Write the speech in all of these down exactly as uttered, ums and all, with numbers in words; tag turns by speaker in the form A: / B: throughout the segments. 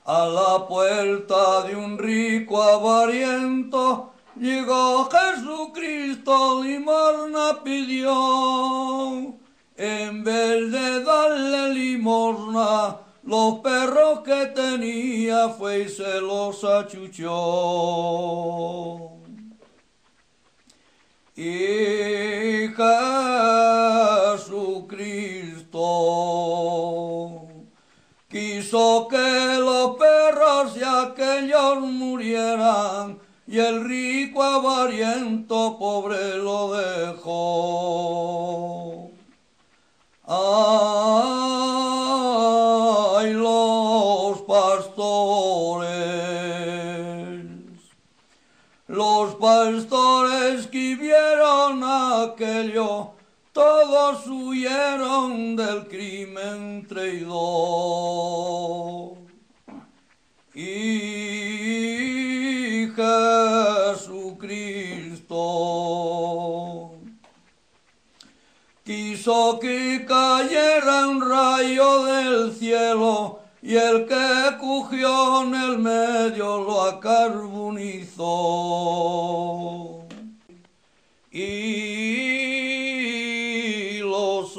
A: A la puerta de un rico avariento llegó Jesucristo, limosna pidió. En vez de darle limosna, los perros que tenía fue y se los achuchó. Y Jesucristo quiso que los perros y aquellos murieran, y el rico avariento pobre lo dejó. Ay, los pastores, los pastores que vieron aquello, todos huyeron del crimen traidor. Y Jesucristo quiso que cayera un rayo del cielo, y el que cogió en el medio lo acarbonizó. Y los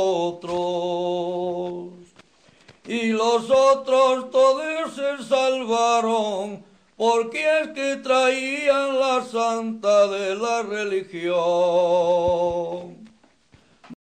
A: otros, y los otros todos se salvaron, porque es que traían la santa de la religión.